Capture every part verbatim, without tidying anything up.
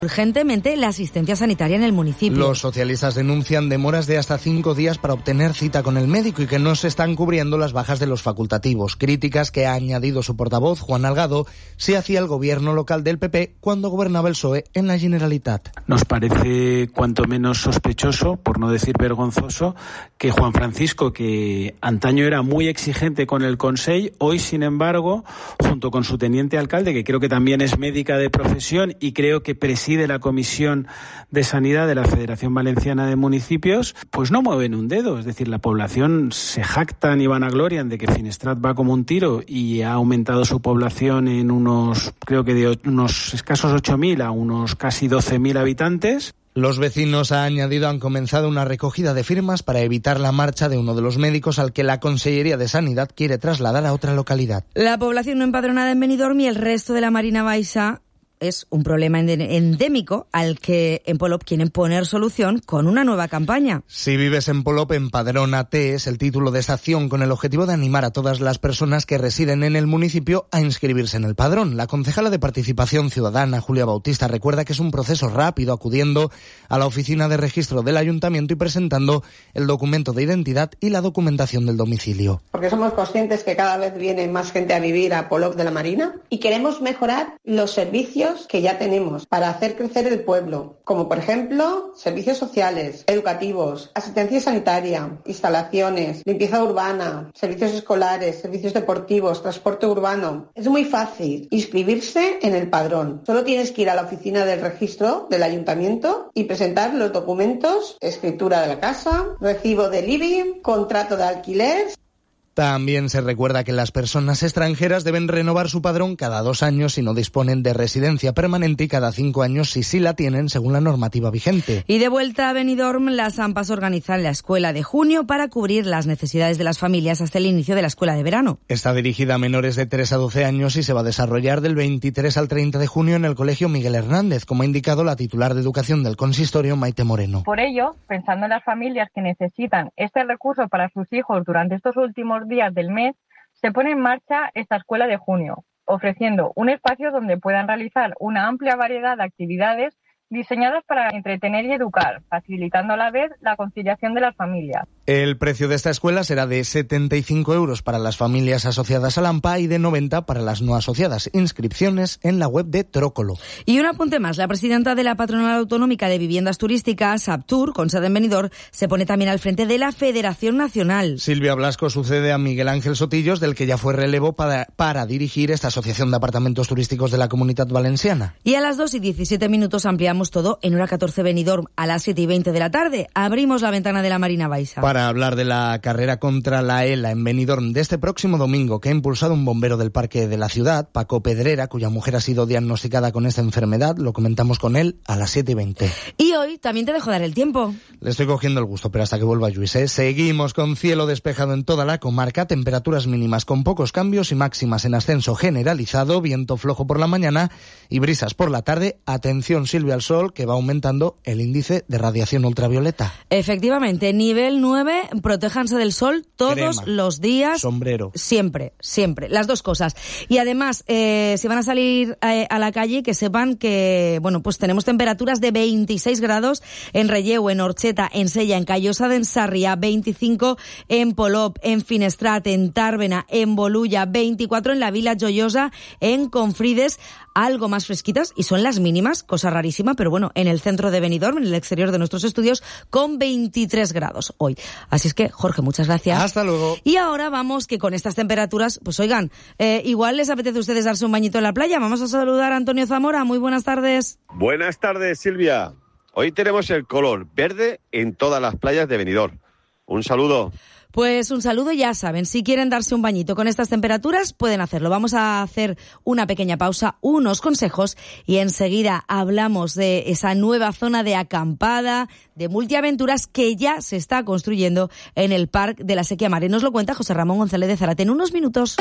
urgentemente la asistencia sanitaria en el municipio. Los socialistas denuncian demoras de hasta cinco días para obtener cita con el médico y que no se están cubriendo las bajas de los facultativos. Críticas que ha añadido su portavoz, Juan Algado, se hacía el gobierno local del P P cuando gobernaba el P S O E en la Generalitat. Nos parece cuanto menos sospechoso, por no decir vergonzoso, que Juan Francisco, que antaño era muy exigente con el Consell, hoy, sin embargo, junto con su teniente alcalde, que creo que también es médica de profesión y creo que preside de la Comisión de Sanidad de la Federación Valenciana de Municipios, pues no mueven un dedo. Es decir, la población se jactan y vanaglorian de que Finestrat va como un tiro y ha aumentado su población en unos, creo que de unos escasos ocho mil a unos casi doce mil habitantes. Los vecinos, ha añadido, han comenzado una recogida de firmas para evitar la marcha de uno de los médicos al que la Consellería de Sanidad quiere trasladar a otra localidad. La población no empadronada en Benidorm y el resto de la Marina Baixa es un problema endémico al que en Polop quieren poner solución con una nueva campaña. Si vives en Polop, empadrónate es el título de esta acción con el objetivo de animar a todas las personas que residen en el municipio a inscribirse en el padrón. La concejala de Participación Ciudadana, Julia Bautista, recuerda que es un proceso rápido, acudiendo a la oficina de registro del ayuntamiento y presentando el documento de identidad y la documentación del domicilio. Porque somos conscientes que cada vez viene más gente a vivir a Polop de la Marina y queremos mejorar los servicios que ya tenemos para hacer crecer el pueblo, como por ejemplo servicios sociales, educativos, asistencia sanitaria, instalaciones, limpieza urbana, servicios escolares, servicios deportivos, transporte urbano. Es muy fácil inscribirse en el padrón. Solo tienes que ir a la oficina del registro del ayuntamiento y presentar los documentos: escritura de la casa, recibo del I B I, contrato de alquiler. También se recuerda que las personas extranjeras deben renovar su padrón cada dos años si no disponen de residencia permanente y cada cinco años si sí la tienen, según la normativa vigente. Y de vuelta a Benidorm, las AMPAs organizan la escuela de junio para cubrir las necesidades de las familias hasta el inicio de la escuela de verano. Está dirigida a menores de tres a doce años y se va a desarrollar del veintitrés al treinta de junio en el Colegio Miguel Hernández, como ha indicado la titular de Educación del Consistorio, Maite Moreno. Por ello, pensando en las familias que necesitan este recurso para sus hijos durante estos últimos días del mes, se pone en marcha esta escuela de junio, ofreciendo un espacio donde puedan realizar una amplia variedad de actividades diseñadas para entretener y educar, facilitando a la vez la conciliación de las familias. El precio de esta escuela será de setenta y cinco euros para las familias asociadas a la AMPA y de noventa para las no asociadas. Inscripciones en la web de Trócolo. Y un apunte más. La presidenta de la Patronal Autonómica de Viviendas Turísticas, Saptur, con sede en Benidorm, se pone también al frente de la Federación Nacional. Silvia Blasco sucede a Miguel Ángel Sotillos, del que ya fue relevo para, para dirigir esta Asociación de Apartamentos Turísticos de la Comunidad Valenciana. Y a las dos y diecisiete minutos ampliamos todo en hora catorce Benidorm. A las siete y veinte de la tarde abrimos la ventana de la Marina Baixa. Para hablar de la carrera contra la ELA en Benidorm de este próximo domingo, que ha impulsado un bombero del parque de la ciudad, Paco Pedrera, cuya mujer ha sido diagnosticada con esta enfermedad. Lo comentamos con él a las siete y veinte. Y hoy también te dejo dar el tiempo. Le estoy cogiendo el gusto, pero hasta que vuelva Lluís, ¿eh? Seguimos con cielo despejado en toda la comarca, temperaturas mínimas con pocos cambios y máximas en ascenso generalizado, viento flojo por la mañana y brisas por la tarde. Atención, Silvia, al sol, que va aumentando el índice de radiación ultravioleta. Efectivamente, nivel nueve, protéjanse del sol todos Crema, los días. Sombrero. Siempre, siempre, las dos cosas. Y además, eh, si van a salir eh, a la calle, que sepan que, bueno, pues tenemos temperaturas de veintiséis grados en Relleu, en Orcheta, en Sella, en Callosa de Sarrià, veinticinco en Polop, en Finestrat, en Tàrbena, en Bolulla, veinticuatro en la Vila Joiosa, en Confrides, algo más fresquitas, y son las mínimas, cosa rarísima, pero bueno, en el centro de Benidorm, en el exterior de nuestros estudios, con veintitrés grados hoy. Así es que, Jorge, muchas gracias. Hasta luego. Y ahora vamos, que con estas temperaturas, pues oigan, eh, igual les apetece a ustedes darse un bañito en la playa. Vamos a saludar a Antonio Zamora. Muy buenas tardes. Buenas tardes, Silvia. Hoy tenemos el color verde en todas las playas de Benidorm. Un saludo. Pues un saludo, ya saben, si quieren darse un bañito con estas temperaturas, pueden hacerlo. Vamos a hacer una pequeña pausa, unos consejos, y enseguida hablamos de esa nueva zona de acampada, de multiaventuras que ya se está construyendo en el Parque de la Sequia Mare. Nos lo cuenta José Ramón González de Zárate en unos minutos.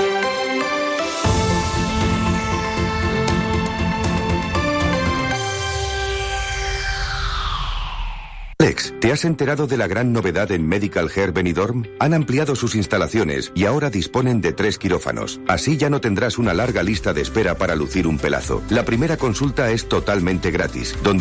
Alex, ¿te has enterado de la gran novedad en Medical Hair Benidorm? Han ampliado sus instalaciones y ahora disponen de tres quirófanos. Así ya no tendrás una larga lista de espera para lucir un pelazo. La primera consulta es totalmente gratis, donde